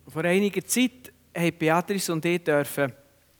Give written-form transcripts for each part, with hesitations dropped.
Vor einiger Zeit haben Beatrice und ich dürfen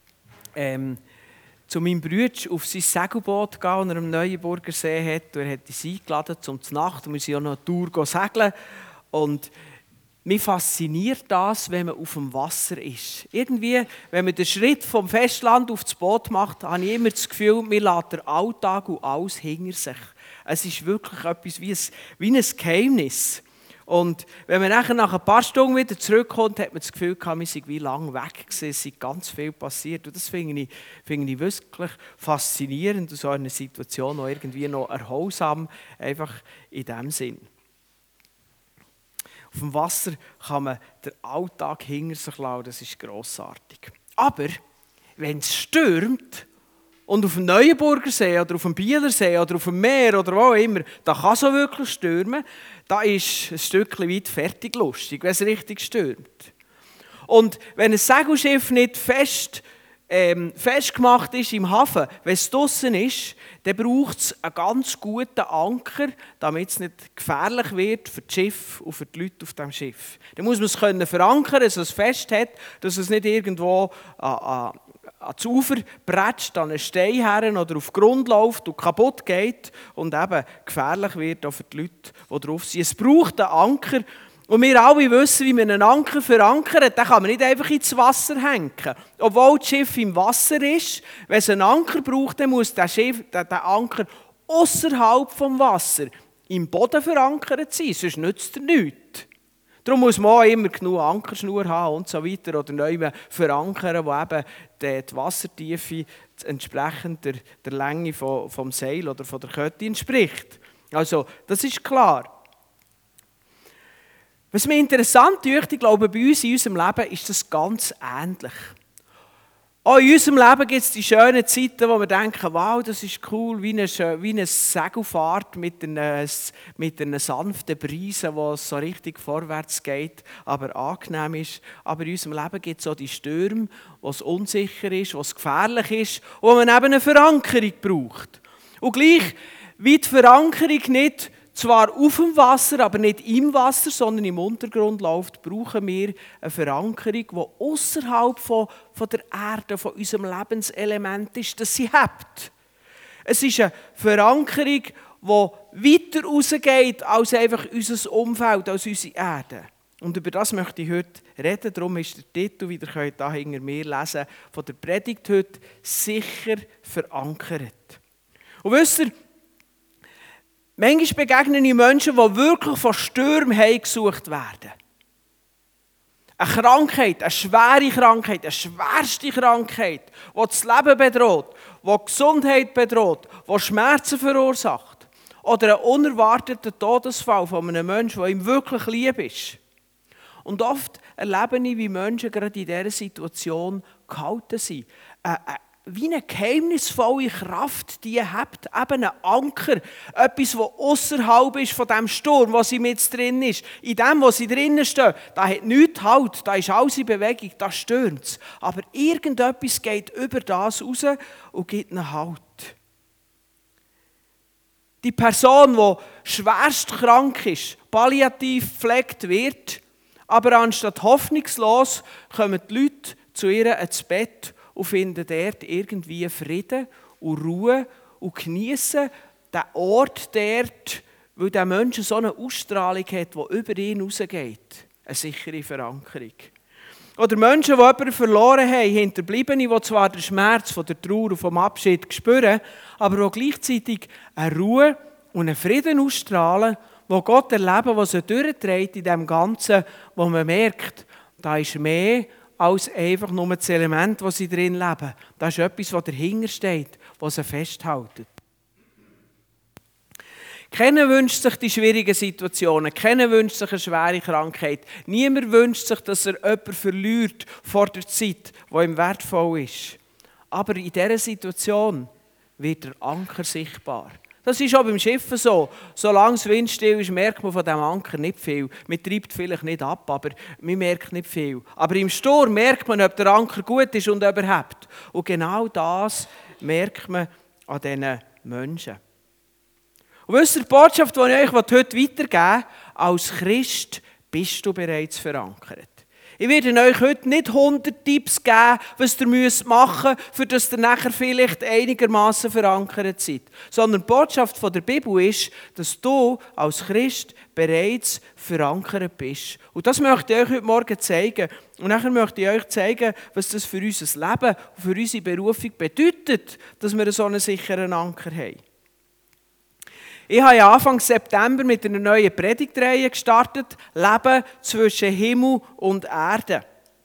zu meinem Bruder auf sein Segelboot gehen, das er am Neuenburger See hat. Er hat uns eingeladen zum Nacht und wir sind auch noch eine Tour segeln. Und mich fasziniert das, wenn man auf dem Wasser ist. Irgendwie, wenn man den Schritt vom Festland auf das Boot macht, habe ich immer das Gefühl, man lässt den Alltag und alles hinter sich. Es ist wirklich etwas wie ein Geheimnis. Und wenn man nachher nach ein paar Stunden wieder zurückkommt, hat man das Gefühl, wir sind wie lange weg gewesen, es ist ganz viel passiert. Und das finde ich wirklich faszinierend und so eine Situation auch irgendwie noch erholsam, einfach in diesem Sinn. Auf dem Wasser kann man den Alltag hinter sich lassen, das ist grossartig. Aber wenn es stürmt, und auf dem Neuenburger See oder auf dem Bieler See oder auf dem Meer oder wo auch immer, da kann es auch wirklich stürmen. Da ist ein Stückchen weit fertig lustig, wenn es richtig stürmt. Und wenn ein Segelschiff nicht festgemacht ist im Hafen, wenn es draussen ist, dann braucht es einen ganz guten Anker, damit es nicht gefährlich wird für das Schiff und für die Leute auf dem Schiff. Dann muss man es verankern, dass es fest hat, dass es nicht irgendwo ans Ufer bretscht, an einen Stein her oder auf den Grund läuft und kaputt geht und eben gefährlich wird auch für die Leute, die drauf sind. Es braucht einen Anker und wir alle wissen, wie man einen Anker verankert. Den kann man nicht einfach ins Wasser hängen. Obwohl das Schiff im Wasser ist, wenn es einen Anker braucht, dann muss der Anker außerhalb vom Wasser im Boden verankert sein, sonst nützt er nichts. Darum muss man auch immer genug Ankerschnur haben und so weiter oder neu verankern, wo eben die Wassertiefe entsprechend der Länge vom Seil oder von der Kette entspricht. Also, das ist klar. Was mir interessant ist, ich glaube, bei uns in unserem Leben ist das ganz ähnlich. Auch in unserem Leben gibt es die schönen Zeiten, wo wir denken, wow, das ist cool, wie eine Segelfahrt mit einer sanften Brise, wo es so richtig vorwärts geht, aber angenehm ist. Aber in unserem Leben gibt es auch die Stürme, wo es unsicher ist, wo es gefährlich ist, wo man eben eine Verankerung braucht. Und gleich wie die Verankerung nicht zwar auf dem Wasser, aber nicht im Wasser, sondern im Untergrund läuft, brauchen wir eine Verankerung, die außerhalb von der Erde, von unserem Lebenselement ist, das sie hat. Es ist eine Verankerung, die weiter rausgeht als einfach unser Umfeld, als unsere Erde. Und über das möchte ich heute reden. Darum ist der Titel, wie ihr könnt hier hinter mir lesen, von der Predigt heute «Sicher verankert». Und wisst ihr, manchmal begegnen die Menschen, die wirklich von Stürmen heimgesucht werden. Eine Krankheit, eine schwere Krankheit, eine schwerste Krankheit, die das Leben bedroht, die die Gesundheit bedroht, die Schmerzen verursacht. Oder einen unerwarteten Todesfall von einem Menschen, der ihm wirklich lieb ist. Und oft erlebe ich, wie Menschen gerade in dieser Situation gehalten sind. Wie eine geheimnisvolle Kraft, die habt, eben ein Anker, etwas, das außerhalb ist von dem Sturm, wo sie mit drin ist. In dem, wo sie drinnen stehen, da hat nichts Halt, da ist alles in Bewegung, da stürmt es. Aber irgendetwas geht über das raus und gibt einen Halt. Die Person, die schwerst krank ist, palliativ gepflegt wird, aber anstatt hoffnungslos kommen die Leute zu ihr ins Bett und finden dort irgendwie Frieden und Ruhe und genießen den Ort dort, weil der Mensch so eine Ausstrahlung hat, die über ihn rausgeht. Eine sichere Verankerung. Oder Menschen, die jemanden verloren haben, Hinterbliebene, die zwar den Schmerz von der Trauer und vom Abschied spüren, aber auch gleichzeitig eine Ruhe und einen Frieden ausstrahlen, wo Gott erleben, was er durchträgt in dem Ganzen, wo man merkt, da ist mehr als einfach nur das Element, das sie drin leben. Da ist etwas, das dahinter steht, was sie festhalten. Keiner wünscht sich die schwierigen Situationen, keiner wünscht sich eine schwere Krankheit. Niemand wünscht sich, dass er jemanden verliert vor der Zeit, die ihm wertvoll ist. Aber in dieser Situation wird der Anker sichtbar. Das ist auch beim Schiffen so. Solange es windstill ist, merkt man von diesem Anker nicht viel. Man treibt vielleicht nicht ab, aber man merkt nicht viel. Aber im Sturm merkt man, ob der Anker gut ist und ob er hebt. Und genau das merkt man an diesen Menschen. Und wisst ihr, die Botschaft, die ich euch heute weitergeben will, als Christ bist du bereits verankert. Ich werde euch heute nicht 100 Tipps geben, was ihr machen müsst, für das ihr nachher vielleicht einigermaßen verankert seid. Sondern die Botschaft der Bibel ist, dass du als Christ bereits verankert bist. Und das möchte ich euch heute Morgen zeigen. Und nachher möchte ich euch zeigen, was das für unser Leben und für unsere Berufung bedeutet, dass wir so einen sicheren Anker haben. Ich habe ja Anfang September mit einer neuen Predigtreihe gestartet, Leben zwischen Himmel und Erde.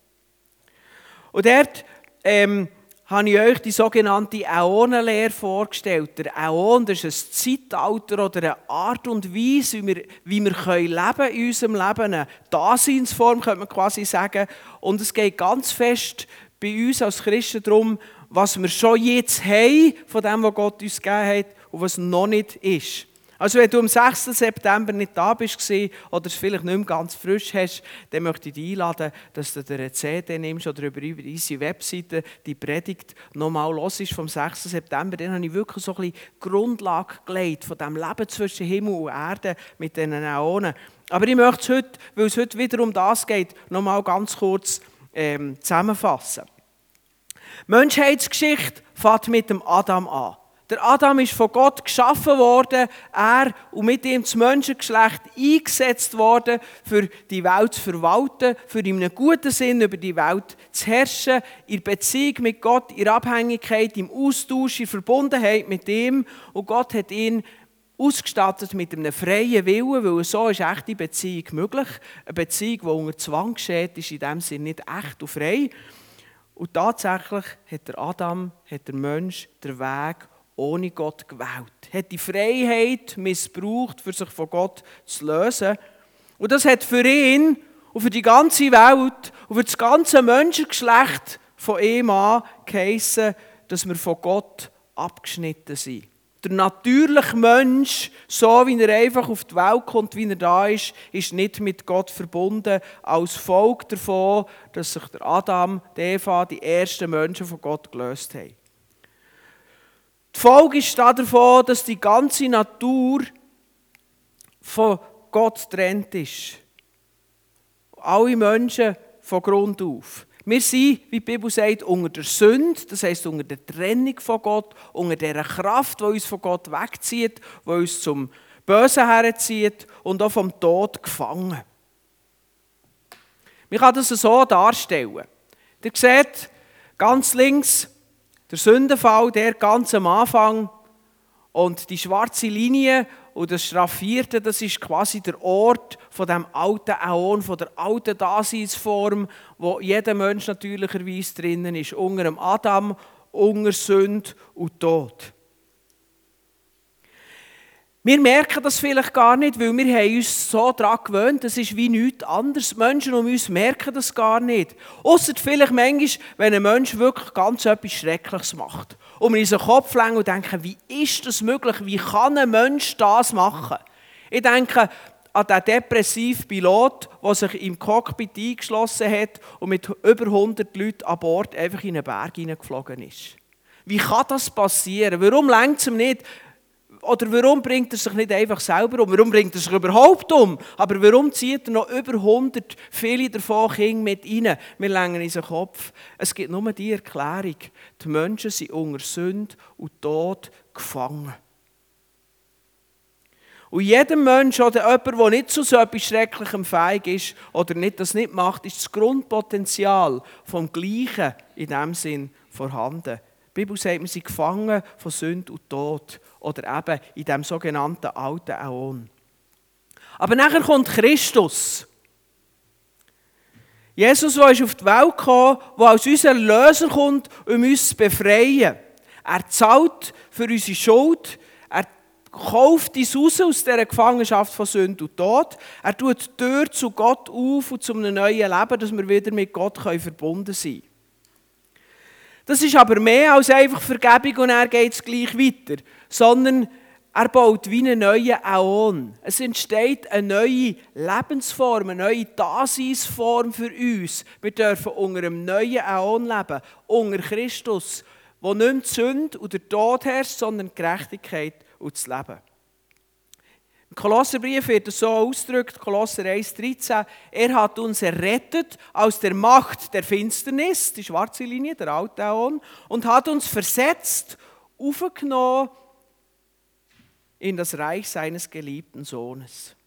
Und dort habe ich euch die sogenannte Äonenlehre vorgestellt. Der Äon, das ist ein Zeitalter oder eine Art und Weise, wie wir leben in unserem Leben. Eine Daseinsform, könnte man quasi sagen. Und es geht ganz fest bei uns als Christen darum, was wir schon jetzt haben, von dem, was Gott uns gegeben hat, und was noch nicht ist. Also wenn du am 6. September nicht da bist oder es vielleicht nicht mehr ganz frisch hast, dann möchte ich dich einladen, dass du dir eine CD nimmst oder über unsere Webseite die Predigt nochmal hörst vom 6. September. Dann habe ich wirklich so ein bisschen Grundlage gelegt von dem Leben zwischen Himmel und Erde mit diesen Äonen. Aber ich möchte es heute, weil es heute wieder um das geht, nochmal ganz kurz zusammenfassen. Die Menschheitsgeschichte fängt mit dem Adam an. Der Adam ist von Gott geschaffen worden, er und mit ihm das Menschengeschlecht eingesetzt worden, für die Welt zu verwalten, für in einem guten Sinn über die Welt zu herrschen, in Beziehung mit Gott, in Abhängigkeit, im Austausch, in Verbundenheit mit ihm. Und Gott hat ihn ausgestattet mit einem freien Willen, weil so ist echte Beziehung möglich. Eine Beziehung, die unter Zwang geschieht, ist in dem Sinne nicht echt und frei. Und tatsächlich hat der Adam, hat der Mensch den Weg ohne Gott gewählt. Hat die Freiheit missbraucht, für sich von Gott zu lösen. Und das hat für ihn und für die ganze Welt und für das ganze Menschengeschlecht von ihm an geheissen, dass wir von Gott abgeschnitten sind. Der natürliche Mensch, so wie er einfach auf die Welt kommt, wie er da ist nicht mit Gott verbunden, als Folge davon, dass sich der Adam, die Eva, die ersten Menschen von Gott gelöst haben. Die Folge ist davon, dass die ganze Natur von Gott getrennt ist. Alle Menschen von Grund auf. Wir sind, wie die Bibel sagt, unter der Sünde, das heisst unter der Trennung von Gott, unter dieser Kraft, die uns von Gott wegzieht, die uns zum Bösen herzieht und auch vom Tod gefangen. Man kann das so darstellen. Ihr seht ganz links der Sündenfall, der ganz am Anfang, und die schwarze Linie und das Schraffierte, das ist quasi der Ort von dem alten Äon, von der alten Daseinsform, wo jeder Mensch natürlicherweise drinnen ist, unter dem Adam, unter Sünde und Tod. Wir merken das vielleicht gar nicht, weil wir haben uns so daran gewöhnt, das ist wie nichts anderes. Die Menschen um uns merken das gar nicht. Ausser vielleicht manchmal, wenn ein Mensch wirklich ganz etwas Schreckliches macht. Und wir in unseren Kopf lenken und denken, wie ist das möglich? Wie kann ein Mensch das machen? Ich denke an den depressiven Pilot, der sich im Cockpit eingeschlossen hat und mit über 100 Leuten an Bord einfach in einen Berg hineingeflogen ist. Wie kann das passieren? Warum lenkt es ihm nicht? Oder warum bringt er sich nicht einfach selber um? Warum bringt er sich überhaupt um? Aber warum zieht er noch über 100, viele davon Kinder mit rein? Wir lenken in unseren Kopf. Es gibt nur die Erklärung. Die Menschen sind unter Sünde und Tod gefangen. Und jedem Mensch oder jemand, der nicht zu so etwas Schrecklichem fähig ist oder das nicht macht, ist das Grundpotenzial vom Gleichen in diesem Sinn vorhanden. Die Bibel sagt, wir sind gefangen von Sünde und Tod. Oder eben in diesem sogenannten alten Äon. Aber nachher kommt Christus. Jesus, der ist auf die Welt gekommen, der als unser Erlöser kommt, um uns zu befreien. Er zahlt für unsere Schuld. Er kauft uns raus aus dieser Gefangenschaft von Sünde und Tod. Er tut die Tür zu Gott auf und zu einem neuen Leben, dass wir wieder mit Gott verbunden sein können. Das ist aber mehr als einfach Vergebung und er geht es gleich weiter. Sondern er baut wie einen neuen Äon. Es entsteht eine neue Lebensform, eine neue Daseinsform für uns. Wir dürfen unter einem neuen Äon leben, unter Christus, wo nicht mehr die Sünde und der Tod herrscht, sondern die Gerechtigkeit und das Leben. Im Kolosserbrief wird es so ausgedrückt, Kolosser 1,13, er hat uns errettet aus der Macht der Finsternis, die schwarze Linie, der alte Äon, und hat uns versetzt, aufgenommen in das Reich seines geliebten Sohnes.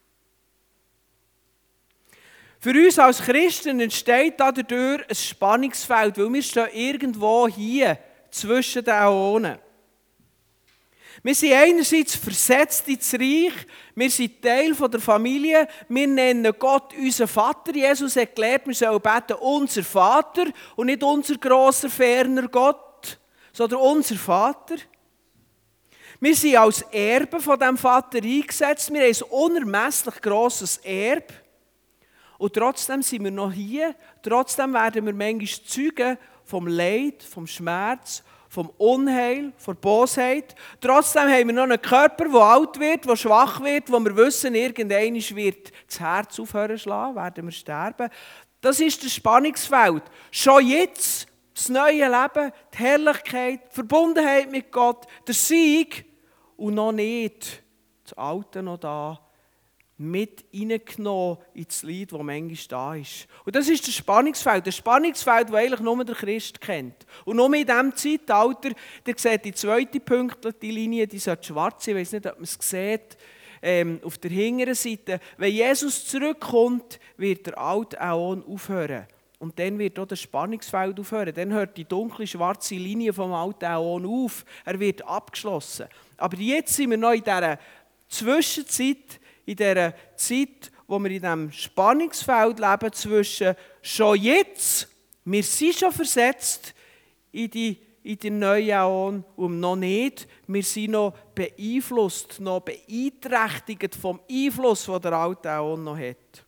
Für uns als Christen entsteht dadurch ein Spannungsfeld, weil wir stehen irgendwo hier zwischen den Äonen. Wir sind einerseits versetzt ins Reich, wir sind Teil der Familie, wir nennen Gott unseren Vater. Jesus hat gelehrt, wir sollen beten, unser Vater und nicht unser grosser, ferner Gott, sondern unser Vater. Wir sind als Erben von diesem Vater eingesetzt, wir haben ein unermesslich grosses Erbe. Und trotzdem sind wir noch hier, trotzdem werden wir manchmal Zeugen vom Leid, vom Schmerz, vom Unheil, von der Bosheit. Trotzdem haben wir noch einen Körper, der alt wird, der schwach wird, wo wir wissen, irgendwann wird das Herz aufhören zu schlagen, werden wir sterben. Das ist das Spannungsfeld. Schon jetzt das neue Leben, die Herrlichkeit, die Verbundenheit mit Gott, der Sieg und noch nicht das Alte noch da, mit reingenommen ins Lied, das manchmal da ist. Und das ist das Spannungsfeld, das eigentlich nur der Christ kennt. Und nur in diesem Zeitalter, ihr seht die zweite Pünktliche, die Linie, die sollte schwarz sein, ich weiss nicht, ob man es sieht, auf der hinteren Seite. Wenn Jesus zurückkommt, wird der alte Äon aufhören. Und dann wird auch das Spannungsfeld aufhören. Dann hört die dunkle, schwarze Linie vom alten Äon auf. Er wird abgeschlossen. Aber jetzt sind wir noch in dieser Zwischenzeit, in dieser Zeit, wo wir in diesem Spannungsfeld leben zwischen schon jetzt, wir sind schon versetzt in den neuen Äon und noch nicht, wir sind noch beeinflusst, noch beeinträchtigt vom Einfluss, den der alte Äon noch hat.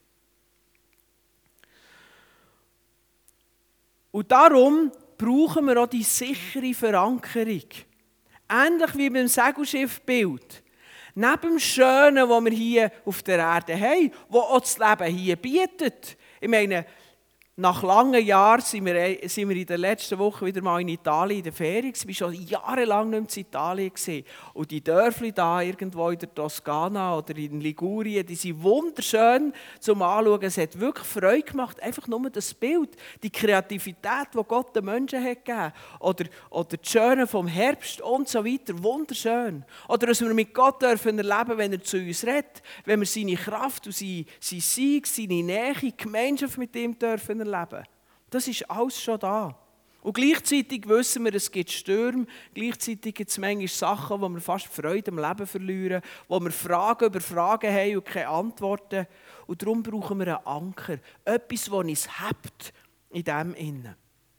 Und darum brauchen wir auch die sichere Verankerung. Ähnlich wie beim Segelschiffbild. Neben dem Schönen, was wir hier auf der Erde haben, das auch das Leben hier bietet. Ich meine, nach langen Jahren sind wir in der letzten Woche wieder mal in Italien in der Ferien. Ich war schon jahrelang nicht mehr in Italien. Und die Dörfli da irgendwo in der Toskana oder in Ligurien, die sind wunderschön zum Anschauen. Es hat wirklich Freude gemacht, einfach nur das Bild, die Kreativität, die Gott den Menschen hat gegeben. Oder das Schöne vom Herbst und so weiter, wunderschön. Oder dass wir mit Gott dürfen erleben, wenn er zu uns redet, wenn wir seine Kraft und sein Sieg, seine Nähe, die Gemeinschaft mit ihm dürfen erleben. Das ist alles schon da. Und gleichzeitig wissen wir, es gibt Stürme, gleichzeitig gibt es manchmal Sachen, wo wir fast Freude am Leben verlieren, wo wir Fragen über Fragen haben und keine Antworten. Und darum brauchen wir einen Anker, etwas, das uns hebt in dem Innen.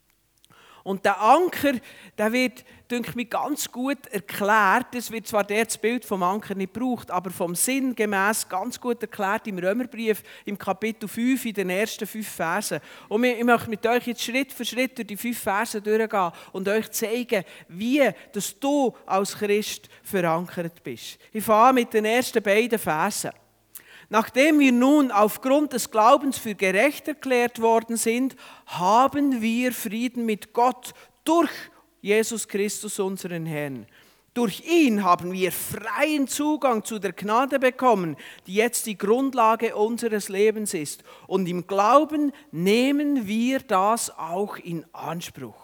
Und der Anker, der wird, denke ich, ganz gut erklärt. Es wird zwar das Bild vom Anker nicht gebraucht, aber vom Sinn gemäß ganz gut erklärt im Römerbrief im Kapitel 5, in den ersten 5 Versen. Und ich möchte mit euch jetzt Schritt für Schritt durch die 5 Versen durchgehen und euch zeigen, wie dass du als Christ verankert bist. Ich fange mit den ersten beiden Versen. Nachdem wir nun aufgrund des Glaubens für gerecht erklärt worden sind, haben wir Frieden mit Gott durch Jesus Christus, unseren Herrn. Durch ihn haben wir freien Zugang zu der Gnade bekommen, die jetzt die Grundlage unseres Lebens ist. Und im Glauben nehmen wir das auch in Anspruch.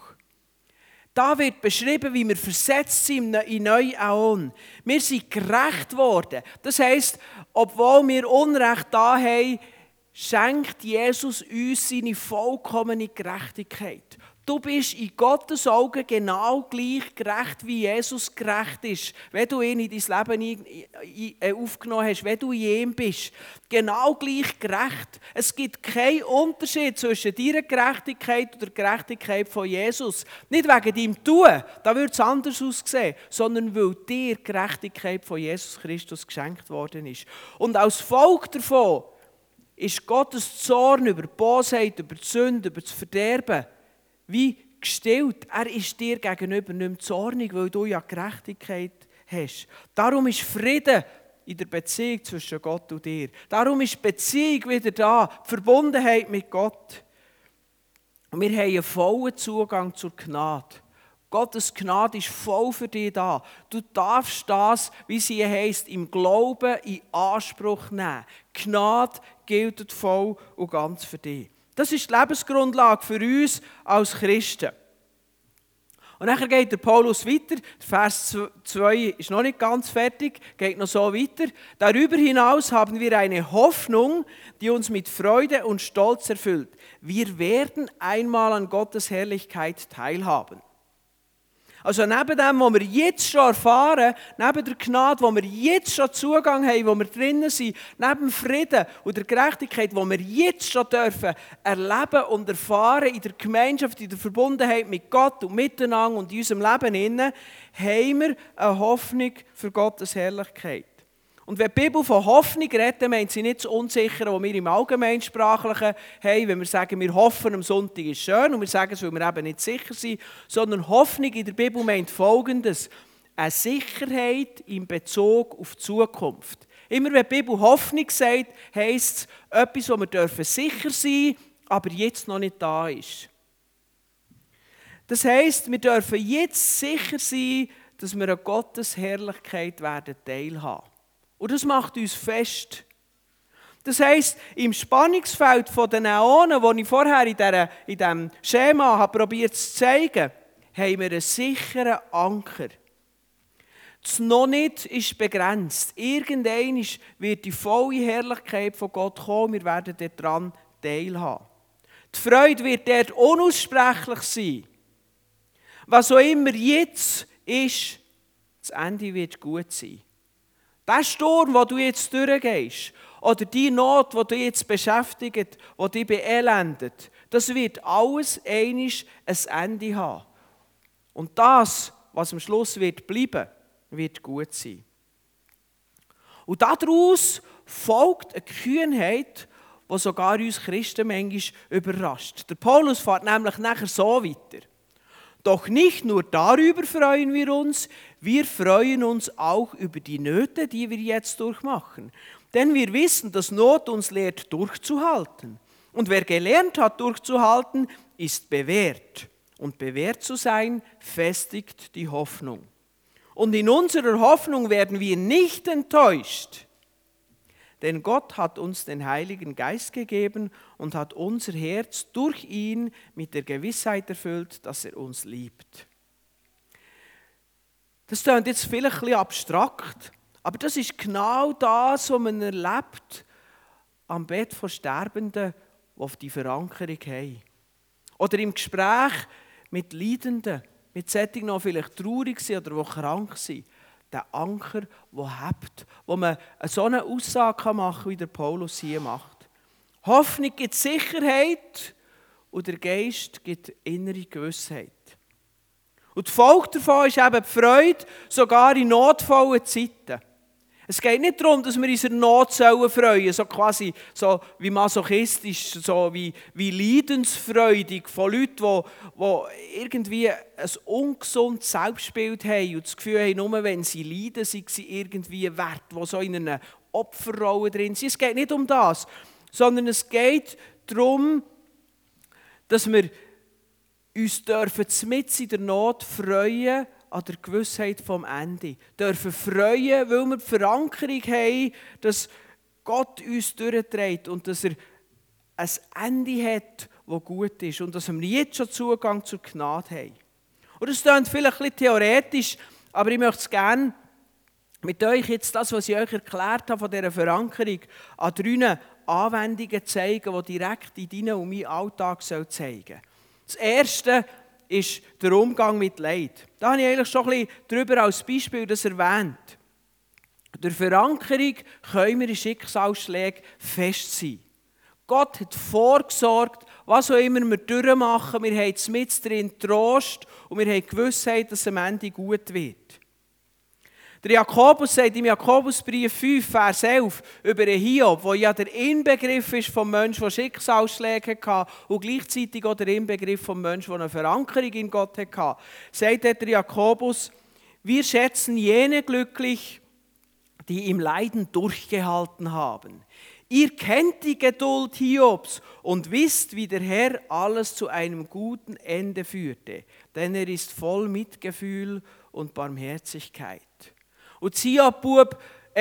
Da wird beschrieben, wie wir versetzt sind in neuen Äon. Wir sind gerecht worden. Das heisst, obwohl wir Unrecht da haben, schenkt Jesus uns seine vollkommene Gerechtigkeit. Du bist in Gottes Augen genau gleich gerecht, wie Jesus gerecht ist. Wenn du ihn in dein Leben aufgenommen hast, wenn du in ihm bist. Genau gleich gerecht. Es gibt keinen Unterschied zwischen deiner Gerechtigkeit und der Gerechtigkeit von Jesus. Nicht wegen deinem Tun, da würde es anders aussehen, sondern weil dir die Gerechtigkeit von Jesus Christus geschenkt worden ist. Und als Folge davon ist Gottes Zorn über die Bosheit, über die Sünde, über das Verderben wie gestillt. Er ist dir gegenüber nicht mehr zornig, weil du ja Gerechtigkeit hast. Darum ist Frieden in der Beziehung zwischen Gott und dir. Darum ist die Beziehung wieder da, die Verbundenheit mit Gott. Und wir haben einen vollen Zugang zur Gnade. Gottes Gnade ist voll für dich da. Du darfst das, wie sie heisst, im Glauben in Anspruch nehmen. Gnade gilt voll und ganz für dich. Das ist die Lebensgrundlage für uns als Christen. Und dann geht der Paulus weiter, Vers 2 ist noch nicht ganz fertig, geht noch so weiter. Darüber hinaus haben wir eine Hoffnung, die uns mit Freude und Stolz erfüllt. Wir werden einmal an Gottes Herrlichkeit teilhaben. Also neben dem, was wir jetzt schon erfahren, neben der Gnade, wo wir jetzt schon Zugang haben, wo wir drinnen sind, neben dem Frieden und der Gerechtigkeit, wo wir jetzt schon dürfen erleben und erfahren in der Gemeinschaft, in der Verbundenheit mit Gott und miteinander und in unserem Leben innen, haben wir eine Hoffnung für Gottes Herrlichkeit. Und wenn die Bibel von Hoffnung redet, meint sie nicht das Unsichere, was wir im Allgemeinsprachlichen haben, wenn wir sagen, wir hoffen, am Sonntag ist schön, und wir sagen es, weil wir eben nicht sicher sind, sondern Hoffnung in der Bibel meint Folgendes: eine Sicherheit in Bezug auf die Zukunft. Immer wenn die Bibel Hoffnung sagt, heisst es etwas, wo wir sicher sein dürfen, aber jetzt noch nicht da ist. Das heisst, wir dürfen jetzt sicher sein, dass wir an Gottes Herrlichkeit werden teilhaben. Und das macht uns fest. Das heisst, im Spannungsfeld der Äonen, das ich vorher in diesem Schema probiert zu zeigen, haben wir einen sicheren Anker. Das noch nicht ist begrenzt. Irgendwann wird die volle Herrlichkeit von Gott kommen, wir werden daran teilhaben. Die Freude wird dort unaussprechlich sein. Was auch immer jetzt ist, das Ende wird gut sein. Der Sturm, den du jetzt durchgehst, oder die Not, die dich jetzt beschäftigt, die dich beelendet, das wird alles einmal ein Ende haben. Und das, was am Schluss wird bleiben, wird gut sein. Und daraus folgt eine Kühnheit, die sogar uns Christen manchmal überrascht. Der Paulus fährt nämlich nachher so weiter. Doch nicht nur darüber freuen wir freuen uns auch über die Nöte, die wir jetzt durchmachen. Denn wir wissen, dass Not uns lehrt, durchzuhalten. Und wer gelernt hat, durchzuhalten, ist bewährt. Und bewährt zu sein, festigt die Hoffnung. Und in unserer Hoffnung werden wir nicht enttäuscht. Denn Gott hat uns den Heiligen Geist gegeben und hat unser Herz durch ihn mit der Gewissheit erfüllt, dass er uns liebt. Das klingt jetzt vielleicht ein bisschen abstrakt, aber das ist genau das, was man erlebt am Bett von Sterbenden, die auf die Verankerung haben. Oder im Gespräch mit Leidenden, mit solchen, die vielleicht traurig sind oder die krank sind. Der Anker, der hebt, wo man so eine Aussage machen kann, wie der Paulus hier macht. Hoffnung gibt Sicherheit und der Geist gibt innere Gewissheit. Und die Folge davon ist eben die Freude, sogar in notvollen Zeiten. Es geht nicht darum, dass wir uns in Not freuen sollen, so quasi so wie masochistisch, so wie leidensfreudig von Leuten, die irgendwie ein ungesundes Selbstbild haben und das Gefühl haben, nur wenn sie leiden, sind sie irgendwie wert, die so in einer Opferrolle drin sind. Es geht nicht um das, sondern es geht darum, dass wir uns mitten in der Not freuen an der Gewissheit vom Ende. Dürfen freuen, weil wir die Verankerung haben, dass Gott uns durchträgt und dass er ein Ende hat, das gut ist und dass wir jetzt schon Zugang zur Gnade haben. Und das klingt vielleicht ein bisschen theoretisch, aber ich möchte es gerne mit euch jetzt das, was ich euch erklärt habe von dieser Verankerung, an 3 Anwendungen zeigen, die direkt in deinen und meinen Alltag zeigen sollen. Das Erste ist der Umgang mit Leid. Da habe ich eigentlich schon ein bisschen darüber als Beispiel das erwähnt. Durch Verankerung können wir in Schicksalsschlägen fest sein. Gott hat vorgesorgt, was auch immer wir durchmachen. Wir haben mit drin Trost und wir haben die Gewissheit, dass es am Ende gut wird. Der Jakobus sagt im Jakobusbrief 5, Vers 11 über den Hiob, der ja der Inbegriff ist vom Menschen, der Schicksalsschläge hatte und gleichzeitig auch der Inbegriff vom Menschen, der eine Verankerung in Gott hatte, sagt der Jakobus, wir schätzen jene glücklich, die im Leiden durchgehalten haben. Ihr kennt die Geduld Hiobs und wisst, wie der Herr alles zu einem guten Ende führte, denn er ist voll Mitgefühl und Barmherzigkeit. Und das Hiob-Buch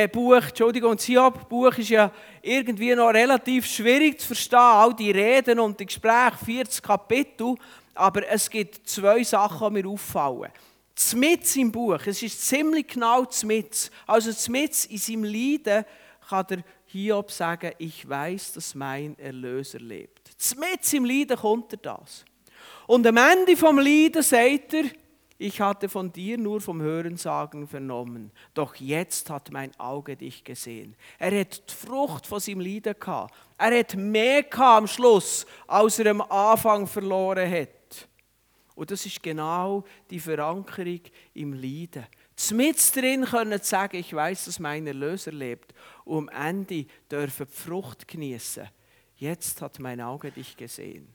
ist ja irgendwie noch relativ schwierig zu verstehen, all die Reden und die Gespräche, 40 Kapitel, aber es gibt 2 Sachen, die mir auffallen. Zmitz im Buch, es ist ziemlich genau zmitz. Also zmitz in seinem Leiden kann der Hiob sagen, ich weiß, dass mein Erlöser lebt. Zmitz im Leiden kommt er das. Und am Ende vom Leiden sagt er, ich hatte von dir nur vom Hörensagen vernommen, doch jetzt hat mein Auge dich gesehen. Er hat die Frucht von seinem Leiden gehabt. Er hat mehr gehabt am Schluss, als er am Anfang verloren hat. Und das ist genau die Verankerung im Leiden. Zmitz drin können sagen, ich weiß, dass mein Erlöser lebt. Und am Ende dürfen die Frucht genießen. Jetzt hat mein Auge dich gesehen.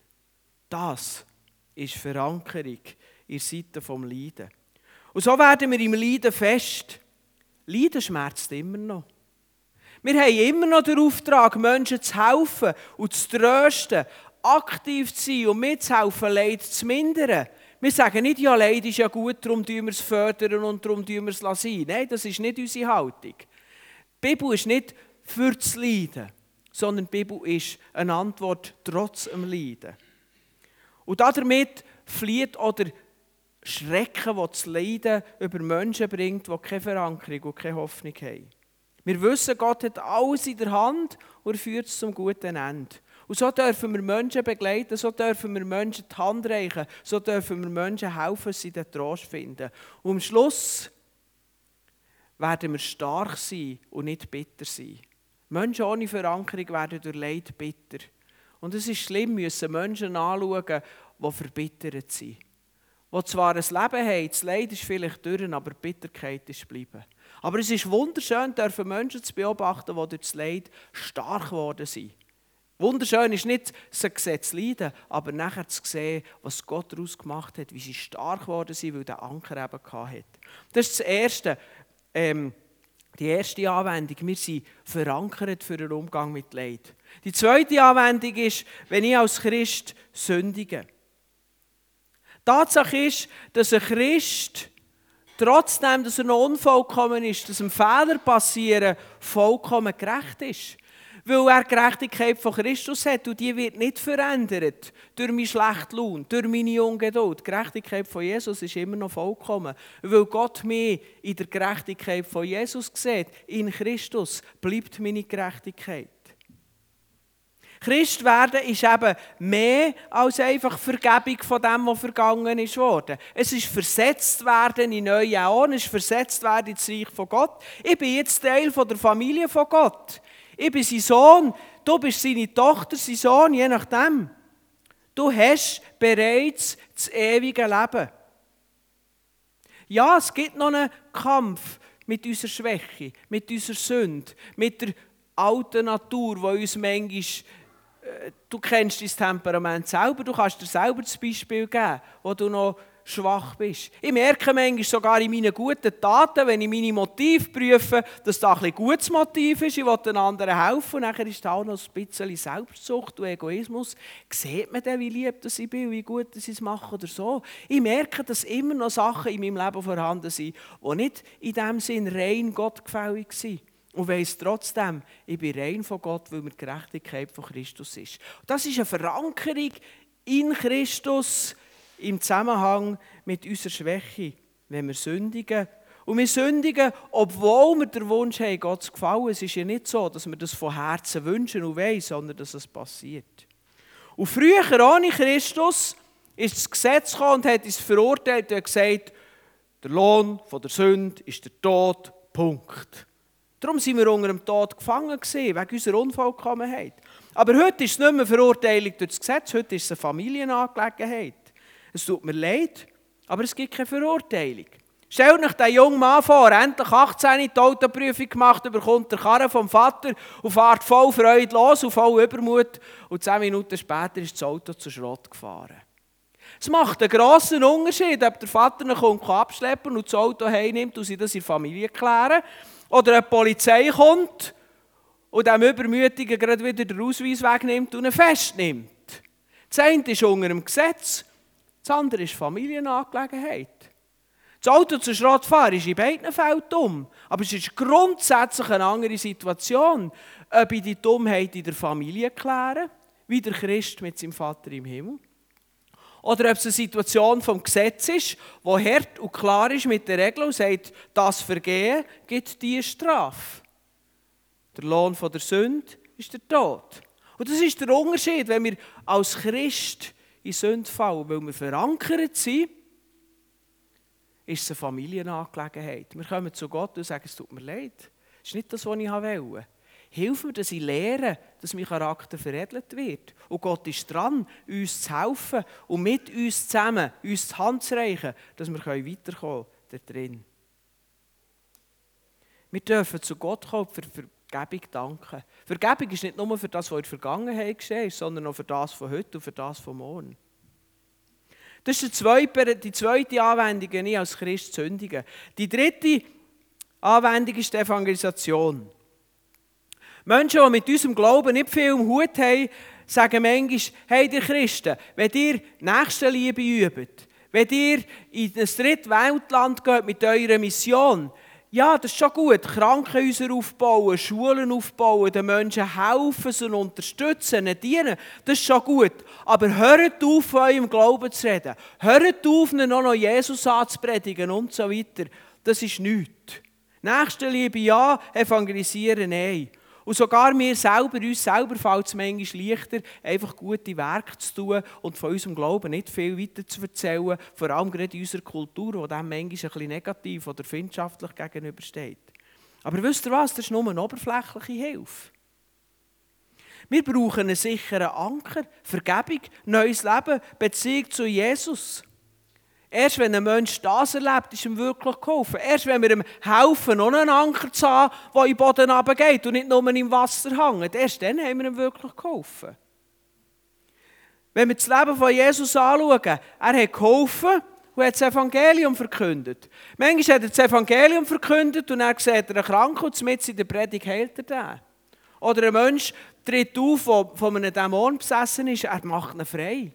Das ist Verankerung in der Seite vom Leiden. Und so werden wir im Leiden fest. Leiden schmerzt immer noch. Wir haben immer noch den Auftrag, Menschen zu helfen und zu trösten, aktiv zu sein und mitzuhelfen, Leid zu mindern. Wir sagen nicht, ja, Leid ist ja gut, darum fördern wir es fördern und darum sein wir es lassen. Nein, das ist nicht unsere Haltung. Die Bibel ist nicht für das Leiden, sondern die Bibel ist eine Antwort trotz dem Leiden. Und damit flieht auch der Schrecken, der das Leiden über Menschen bringt, die keine Verankerung und keine Hoffnung haben. Wir wissen, Gott hat alles in der Hand und er führt es zum guten Ende. Und so dürfen wir Menschen begleiten, so dürfen wir Menschen die Hand reichen, so dürfen wir Menschen helfen, dass sie den Trost finden. Und am Schluss werden wir stark sein und nicht bitter sein. Menschen ohne Verankerung werden durch Leid bitter. Und es ist schlimm, müssen Menschen anschauen, die verbittert sind. Die zwar ein Leben haben, das Leid ist vielleicht durch, aber die Bitterkeit ist geblieben. Aber es ist wunderschön, dürfen Menschen zu beobachten, die durch das Leid stark geworden sind. Wunderschön ist nicht, sie sehen zu leiden, aber nachher zu sehen, was Gott daraus gemacht hat, wie sie stark geworden sind, weil der Anker eben hatte. Das ist das Erste, die erste Anwendung. Wir sind verankert für den Umgang mit Leid. Die zweite Anwendung ist, wenn ich als Christ sündige. Tatsache ist, dass ein Christ, trotzdem, dass er noch unvollkommen ist, dass ihm Fehler passieren, vollkommen gerecht ist. Weil er die Gerechtigkeit von Christus hat und die wird nicht verändert durch meine schlechte Laune, durch meine Ungeduld. Die Gerechtigkeit von Jesus ist immer noch vollkommen. Weil Gott mich in der Gerechtigkeit von Jesus sieht, in Christus bleibt meine Gerechtigkeit. Christ werden ist eben mehr als einfach Vergebung von dem, was vergangen ist worden. Es ist versetzt werden in neue Äonen, es ist versetzt werden ins Reich von Gott. Ich bin jetzt Teil von der Familie von Gott. Ich bin sein Sohn, du bist seine Tochter, sein Sohn, je nachdem. Du hast bereits das ewige Leben. Ja, es gibt noch einen Kampf mit unserer Schwäche, mit unserer Sünde, mit der alten Natur, die uns manchmal, du kennst dein Temperament selber, du kannst dir selber das Beispiel geben, wo du noch schwach bist. Ich merke manchmal sogar in meinen guten Taten, wenn ich meine Motive prüfe, dass da ein bisschen gutes Motiv ist, ich will den anderen helfen, und nachher ist da auch noch ein bisschen Selbstsucht und Egoismus. Sieht man dann, wie lieb dass ich bin, wie gut dass ich es mache oder so? Ich merke, dass immer noch Sachen in meinem Leben vorhanden sind, die nicht in dem Sinn rein gottgefällig sind. Und weiss trotzdem, ich bin rein von Gott, weil mir die Gerechtigkeit von Christus ist. Das ist eine Verankerung in Christus, im Zusammenhang mit unserer Schwäche, wenn wir sündigen. Und wir sündigen, obwohl wir den Wunsch haben, Gott zu gefallen. Es ist ja nicht so, dass wir das von Herzen wünschen und wollen, sondern dass es passiert. Und früher, ohne Christus, ist das Gesetz gekommen und hat uns verurteilt und hat gesagt, der Lohn von der Sünde ist der Tod, Punkt. Darum sind wir unter dem Tod gefangen gewesen, wegen unserer Unvollkommenheit. Aber heute ist es nicht mehr Verurteilung durch das Gesetz, heute ist es eine Familienangelegenheit. Es tut mir leid, aber es gibt keine Verurteilung. Stellt euch den jungen Mann vor, endlich 18, die Autoprüfung gemacht, bekommt der Karren vom Vater und fährt voll Freude los und voll Übermut. Und 10 Minuten später ist das Auto zu Schrott gefahren. Es macht einen grossen Unterschied, ob der Vater ihn kommt abschleppen und das Auto heimnimmt und sie das in der Familie klären. Oder eine Polizei kommt und dem Übermütigen gerade wieder den Ausweis wegnimmt und ihn festnimmt. Das eine ist unter dem Gesetz, das andere ist Familienangelegenheit. Das Auto zu Schrott fahren ist in beiden Fällen dumm, aber es ist grundsätzlich eine andere Situation, ob ich die Dummheit in der Familie kläre, wie der Christ mit seinem Vater im Himmel, oder ob es eine Situation vom Gesetz ist, die hart und klar ist mit der Regel und sagt, das Vergehen gibt diese Strafe. Der Lohn der Sünde ist der Tod. Und das ist der Unterschied, wenn wir als Christ in Sünde fallen, weil wir verankert sind, ist es eine Familienangelegenheit. Wir kommen zu Gott und sagen, es tut mir leid. Das ist nicht das, was ich wollte. Hilf mir, dass ich lerne, dass mein Charakter veredelt wird. Und Gott ist dran, uns zu helfen und mit uns zusammen, uns die Hand zu reichen, dass wir weiterkommen können da drin. Wir dürfen zu Gott kommen, für Vergebung danken. Vergebung ist nicht nur für das, was in der Vergangenheit geschehen ist, sondern auch für das von heute und für das von morgen. Das ist die zweite Anwendung, wenn ich als Christ sündige. Die dritte Anwendung ist die Evangelisation. Menschen, die mit unserem Glauben nicht viel im Hut haben, sagen manchmal, hey, ihr Christen, wenn ihr Nächstenliebe übt, wenn ihr in ein Drittweltland geht mit eurer Mission, ja, das ist schon gut, Krankenhäuser aufbauen, Schulen aufbauen, den Menschen helfen, sie unterstützen, ihnen dienen, das ist schon gut. Aber hört auf, von eurem Glauben zu reden. Hört auf, ihnen auch noch Jesus anzupredigen und so weiter. Das ist nichts. Nächstenliebe ja, evangelisieren nein. Und sogar uns selber fällt es manchmal leichter, einfach gute Werke zu tun und von unserem Glauben nicht viel weiter zu erzählen, vor allem gerade in unserer Kultur, die dem manchmal ein bisschen negativ oder feindschaftlich gegenübersteht. Aber wisst ihr was, das ist nur eine oberflächliche Hilfe. Wir brauchen einen sicheren Anker, Vergebung, neues Leben, Beziehung zu Jesus. Erst wenn ein Mensch das erlebt, ist ihm wirklich geholfen. Erst wenn wir ihm helfen, noch einen Anker zu haben, der in den Boden runtergeht und nicht nur im Wasser hängt, erst dann haben wir ihm wirklich geholfen. Wenn wir das Leben von Jesus anschauen, er hat geholfen und hat das Evangelium verkündet. Manchmal hat er das Evangelium verkündet und dann sieht er einen Kranken und mitten in der Predigt heilt er den. Oder ein Mensch tritt auf, der von einem Dämon besessen ist, er macht ihn frei.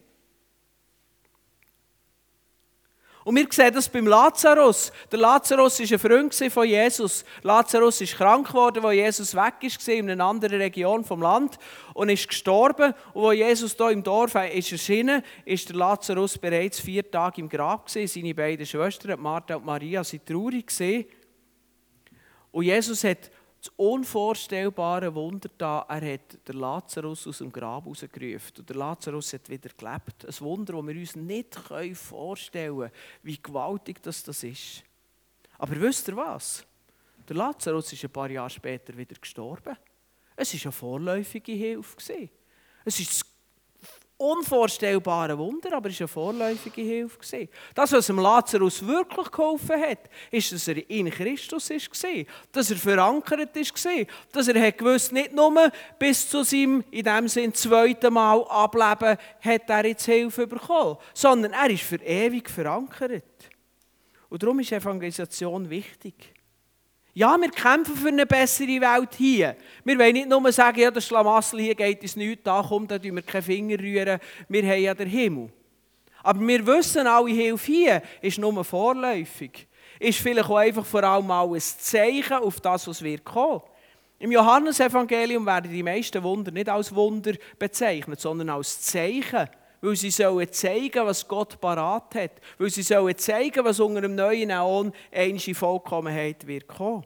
Und wir sehen das beim Lazarus. Der Lazarus war ein Freund von Jesus. Lazarus ist krank geworden, als Jesus weg war, in einer anderen Region des Landes und ist gestorben. Und als Jesus hier im Dorf ist erschienen, ist der Lazarus bereits 4 Tage im Grab gewesen. Seine beiden Schwestern, Martha und Maria, waren traurig gewesen. Und Jesus hat das unvorstellbare Wunder da. Er hat den Lazarus aus dem Grab rausgerufen. Und der Lazarus hat wieder gelebt. Ein Wunder, das wir uns nicht vorstellen können, wie gewaltig das ist. Aber wisst ihr was? Der Lazarus ist ein paar Jahre später wieder gestorben. Es war eine vorläufige Hilfe. Es ist das unvorstellbare Wunder, aber es war eine vorläufige Hilfe. Das, was dem Lazarus wirklich geholfen hat, ist, dass er in Christus war, dass er verankert war, dass er gewusst, nicht nur bis zu seinem, in dem Sinn, 2. Mal Ableben hat er jetzt Hilfe bekommen, sondern er ist für ewig verankert. Und darum ist Evangelisation wichtig. Ja, wir kämpfen für eine bessere Welt hier. Wir wollen nicht nur sagen, ja, das Schlamassel hier geht uns nichts, da kommt, da rühren wir keine Finger rühren, wir haben ja den Himmel. Aber wir wissen, alle Hilfe hier ist nur vorläufig. Ist vielleicht auch einfach vor allem auch ein Zeichen auf das, was wird kommen. Im Johannesevangelium werden die meisten Wunder nicht als Wunder bezeichnet, sondern als Zeichen. Weil sie sollen zeigen, was Gott parat hat. Weil sie sollen zeigen, was unter dem neuen Äon einmal in Vollkommenheit wird kommen.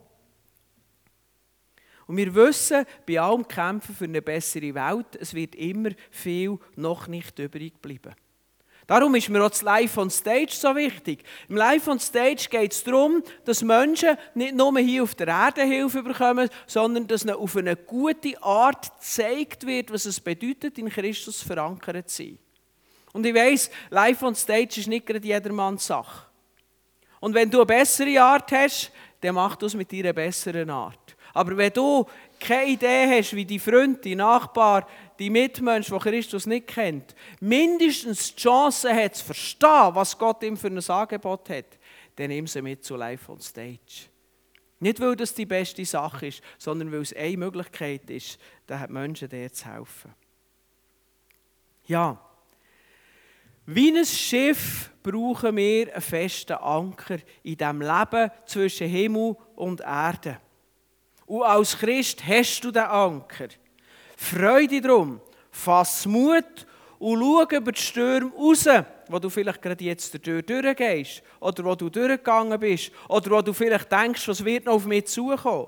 Und wir wissen, bei allem Kämpfen für eine bessere Welt, es wird immer viel noch nicht übrig bleiben. Darum ist mir auch das Live on Stage so wichtig. Im Live on Stage geht es darum, dass Menschen nicht nur hier auf der Erde Hilfe bekommen, sondern dass ihnen auf eine gute Art gezeigt wird, was es bedeutet, in Christus verankert zu sein. Und ich weiss, Live on Stage ist nicht gerade jedermanns Sache. Und wenn du eine bessere Art hast, dann mach das mit deiner besseren Art. Aber wenn du keine Idee hast, wie die Freund, die Nachbar, die Mitmensch, die Christus nicht kennt, mindestens die Chance hat zu verstehen, was Gott ihm für ein Angebot hat, dann nimm sie mit zu Live on Stage. Nicht, weil das die beste Sache ist, sondern weil es eine Möglichkeit ist, den Menschen dort zu helfen. Ja, wie ein Schiff brauchen wir einen festen Anker in diesem Leben zwischen Himmel und Erde. Und als Christ hast du diesen Anker. Freu dich darum, fass Mut und schau über die Stürme raus, wo du vielleicht gerade jetzt durchgehst oder wo du durchgegangen bist oder wo du vielleicht denkst, was wird noch auf mich zukommen.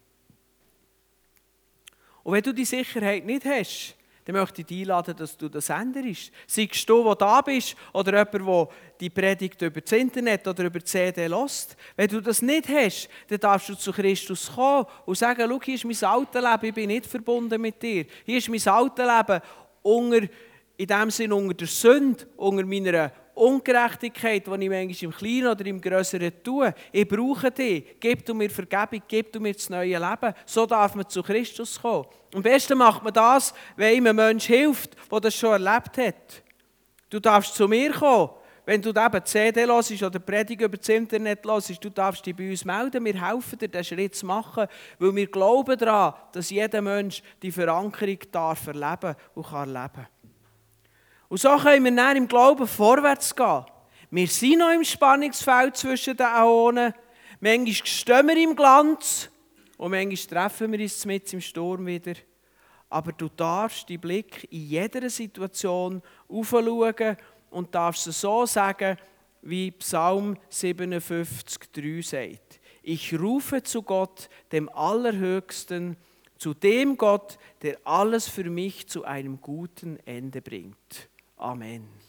Und wenn du die Sicherheit nicht hast, dann möchte ich dich einladen, dass du das änderst. Sei es du, der da bist, oder jemand, der die Predigt über das Internet oder über die CD hört. Wenn du das nicht hast, dann darfst du zu Christus kommen und sagen, schau, hier ist mein altes Leben, ich bin nicht verbunden mit dir. Hier ist mein altes Leben in dem Sinne unter der Sünde, unter meiner Ungerechtigkeit, die ich manchmal im Kleinen oder im Größeren tue. Ich brauche dich. Gib du mir Vergebung, gib du mir das neue Leben. So darf man zu Christus kommen. Am besten macht man das, wenn ihm ein Mensch hilft, der das schon erlebt hat. Du darfst zu mir kommen. Wenn du eben die CD hörst oder die Predigt über das Internet hörst, du darfst dich bei uns melden. Wir helfen dir, diesen Schritt zu machen, weil wir glauben daran, dass jeder Mensch die Verankerung darf erleben und kann leben. Und so können wir dann im Glauben vorwärts gehen. Wir sind noch im Spannungsfeld zwischen den Äonen. Manchmal stehen wir im Glanz und manchmal treffen wir uns mitten im Sturm wieder. Aber du darfst deinen Blick in jeder Situation aufschauen und darfst es so sagen, wie Psalm 57,3 sagt. Ich rufe zu Gott, dem Allerhöchsten, zu dem Gott, der alles für mich zu einem guten Ende bringt. Amen.